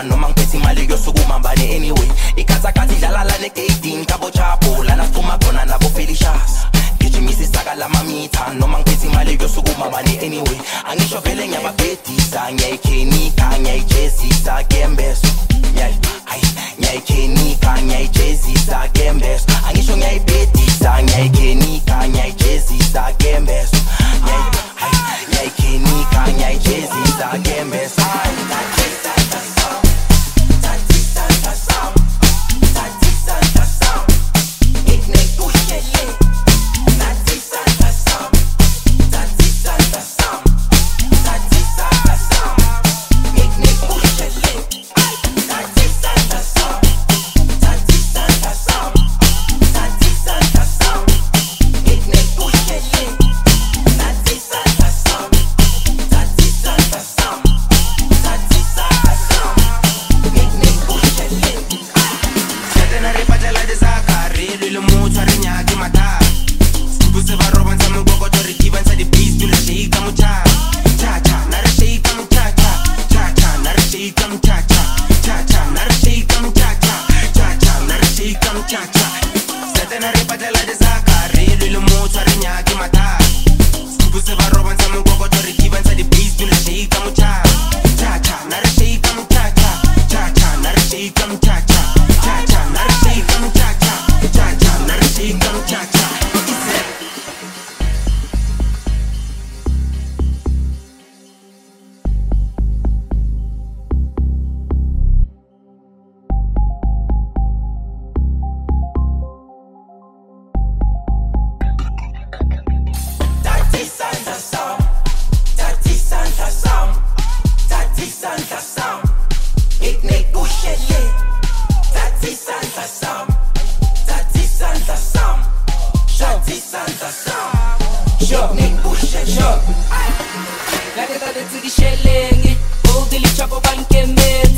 mamita noma ngiphethe imali kuyosukuma mbani anyway ikhathakathi idlala la ne-18 kabo chapo lana siphuma khona nabo felishas gijimisa isaka lamamita noma ngiphethe imali kuyosukuma mbani anyway angisho vele ngiyababhedisa ngiyayikhenika ngiyayijezisa kembeso ngiyayikhenika ngiyayijezisa kembeso angisho ngiyayibhedisa ngiyayikhenika ngiyayijezisa kembeso ngiyayikhenika ngiyayijezisa kembeso La testa de Ziggy Shelling, oh, dili chapo banke me.